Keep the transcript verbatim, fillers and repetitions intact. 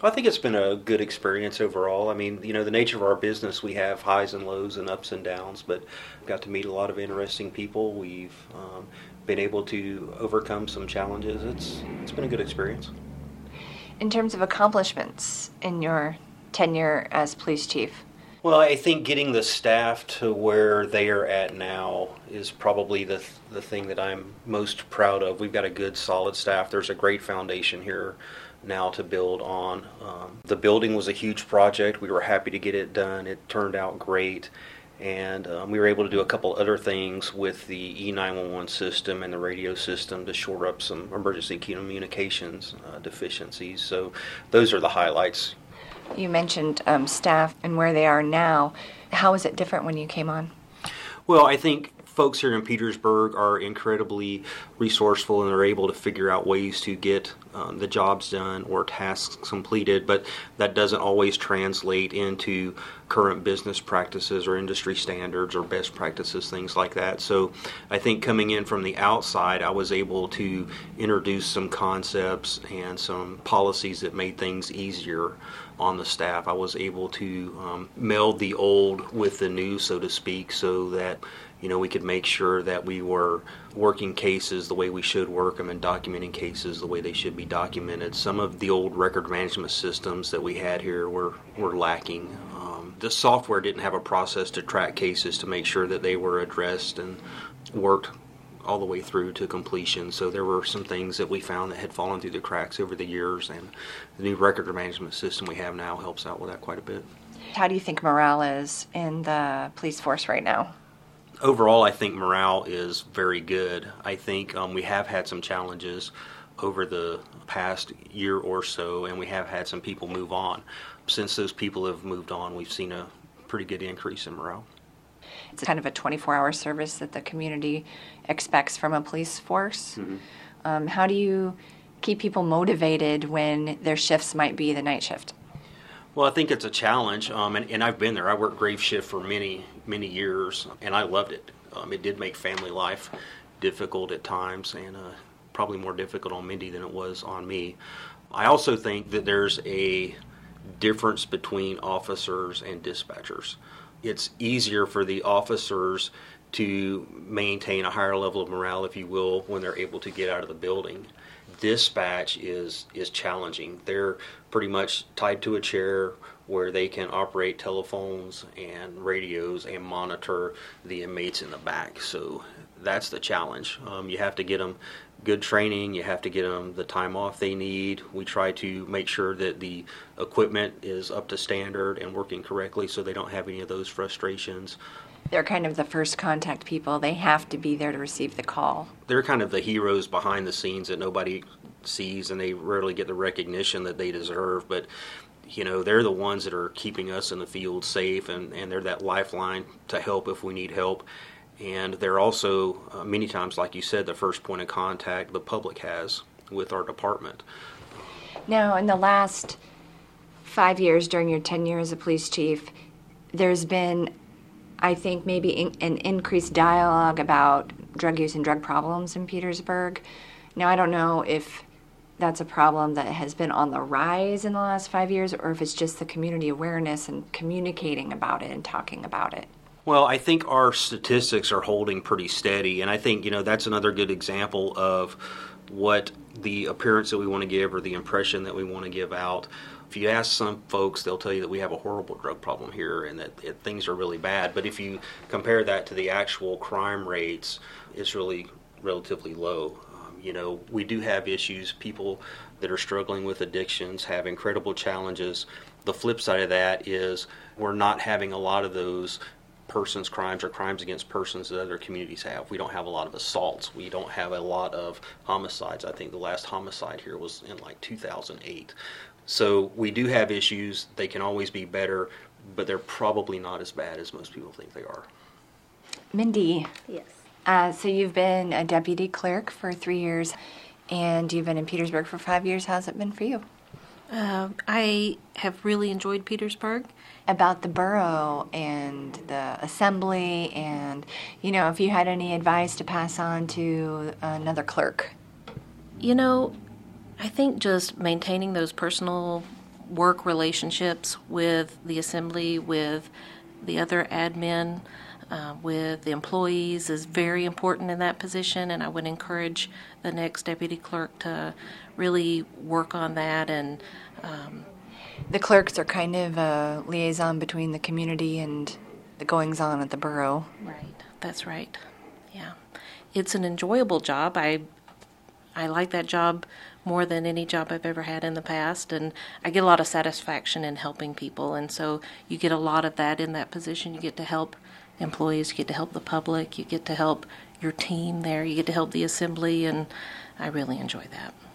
I think it's been a good experience overall. I mean, you know, the nature of our business, we have highs and lows and ups and downs, but got to meet a lot of interesting people. We've um, been able to overcome some challenges. It's it's been a good experience. In terms of accomplishments in your tenure as police chief? Well, I think getting the staff to where they are at now is probably the the thing that I'm most proud of. We've got a good, solid staff. There's a great foundation here now to build on. Um, the building was a huge project. We were happy to get it done. It turned out great. And um, we were able to do a couple other things with the E nine one one system and the radio system to shore up some emergency communications uh, deficiencies. So those are the highlights. You mentioned um, staff and where they are now. How is it different when you came on? Well, I think folks here in Petersburg are incredibly resourceful and they're able to figure out ways to get um, the jobs done or tasks completed, but that doesn't always translate into current business practices or industry standards or best practices, things like that. So I think coming in from the outside, I was able to introduce some concepts and some policies that made things easier on the staff. I was able to um, meld the old with the new, so to speak, so that you know we could make sure that we were working cases the way we should work them and documenting cases the way they should be documented. Some of the old record management systems that we had here were, were lacking. Um, the software didn't have a process to track cases to make sure that they were addressed and worked all the way through to completion. So there were some things that we found that had fallen through the cracks over the years, and the new record management system we have now helps out with that quite a bit. How do you think morale is in the police force right now? Overall, I think morale is very good. I think um, we have had some challenges over the past year or so, and we have had some people move on. Since those people have moved on, we've seen a pretty good increase in morale. It's kind of a twenty-four hour service that the community expects from a police force. Mm-hmm. Um, how do you keep people motivated when their shifts might be the night shift? Well, I think it's a challenge, um, and, and I've been there. I worked grave shift for many, many years, and I loved it. Um, it did make family life difficult at times, and uh, probably more difficult on Mindy than it was on me. I also think that there's a difference between officers and dispatchers. It's easier for the officers to maintain a higher level of morale, if you will, when they're able to get out of the building. Dispatch is is challenging. They're pretty much tied to a chair where they can operate telephones and radios and monitor the inmates in the back. So that's the challenge. Um, you have to get them good training. You have to get them the time off they need. We try to make sure that the equipment is up to standard and working correctly so they don't have any of those frustrations. They're kind of the first contact people. They have to be there to receive the call. They're kind of the heroes behind the scenes that nobody sees, and they rarely get the recognition that they deserve. But, you know, they're the ones that are keeping us in the field safe, and, and they're that lifeline to help if we need help. And they're also, uh, many times, like you said, the first point of contact the public has with our department. Now, in the last five years during your tenure as a police chief, there's been, I think, maybe in, an increased dialogue about drug use and drug problems in Petersburg. Now, I don't know if that's a problem that has been on the rise in the last five years or if it's just the community awareness and communicating about it and talking about it. Well, I think our statistics are holding pretty steady, and I think, you know, that's another good example of what the appearance that we want to give or the impression that we want to give out. If you ask some folks, they'll tell you that we have a horrible drug problem here and that it, things are really bad. But if you compare that to the actual crime rates, it's really relatively low. Um, you know, we do have issues. People that are struggling with addictions have incredible challenges. The flip side of that is we're not having a lot of those persons crimes or crimes against persons that other communities have. We don't have a lot of assaults. We don't have a lot of homicides. I think the last homicide here was in like two thousand eight. So we do have issues. They can always be better, but they're probably not as bad as most people think they are. Mindy. Yes. Uh, so you've been a deputy clerk for three years, and you've been in Petersburg for five years. How's it been for you? Uh, I have really enjoyed Petersburg. About the borough and the assembly, and, you know, if you had any advice to pass on to another clerk. You know, I think just maintaining those personal work relationships with the assembly, with the other admin, uh, with the employees is very important in that position, and I would encourage the next deputy clerk to really work on that. And um, The clerks are kind of a liaison between the community and the goings-on at the borough. right, that's right. Yeah, it's an enjoyable job. I I like that job more than any job I've ever had in the past, and I get a lot of satisfaction in helping people, and so you get a lot of that in that position. You get to help employees, you get to help the public, you get to help your team there, you get to help the assembly, and I really enjoy that.